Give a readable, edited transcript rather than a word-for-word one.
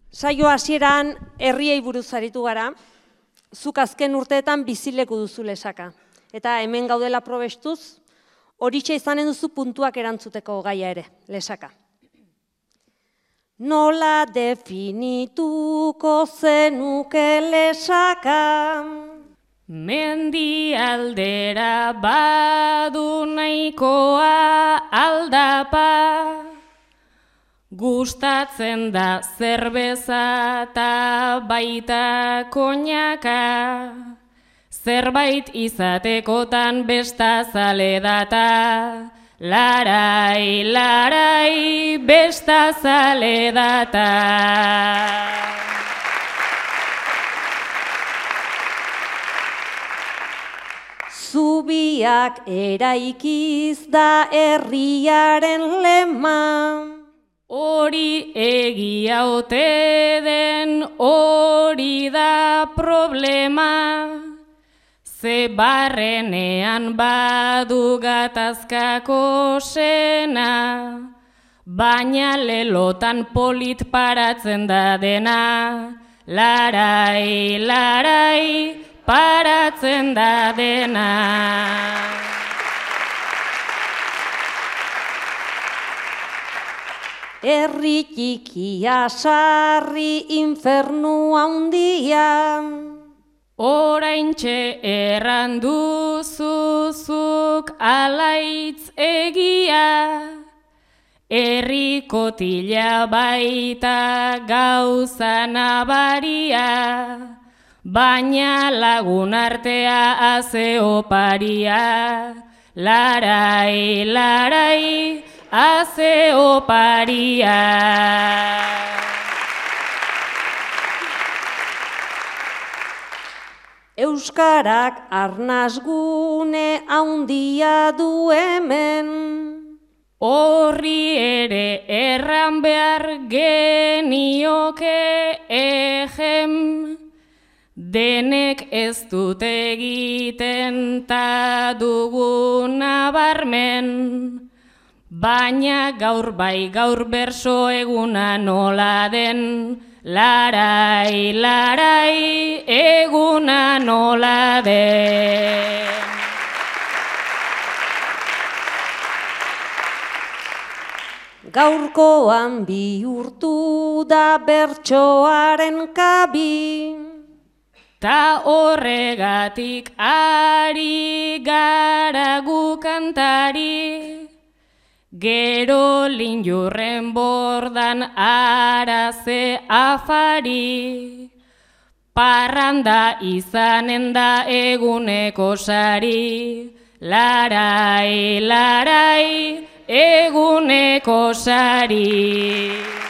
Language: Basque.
Saio hasieran herriei buruz aritu gara, zuk azken urteetan bizileku duzu Lesaka. Eta hemen gaudela probestuz, horitxe izanen duzu puntuak erantzuteko gaia ere, Lesaka. Nola definituko zenuke Lesaka? Mendi aldera badu nahikoa aldapa, gustatzen da zerbeza eta baita koñaka, zerbait izatekotan bestazale data, larai, larai, bestazale data. Zubiak eraikiz da herriaren lema, hori egia ote den hori da problema, ze barrenean badu gatazkako sena, baina lelotan polit paratzen da dena, larai, larai, paratzen da dena. Herri txikia sarri infernu handia, oraintxe erran duzuzuk alaitz egia, herri kotila baita gauza nabaria, baina lagun artea aze oparia, larai, larai, aze oparia. Euskarak arnasgune handia du hemen, horri ere erran behar genioke ejem, denek ez dut egiten ta dugun nabarmen, baina gaur bai gaur berso eguna nola den, larai, larai, eguna nola den. Gaurkoan bihurtu da bertsoaren kabi, ta horregatik ari gara gu kantari, gero linjurren bordan araze afari, parranda izanen da eguneko sari, larai, larai, eguneko sari.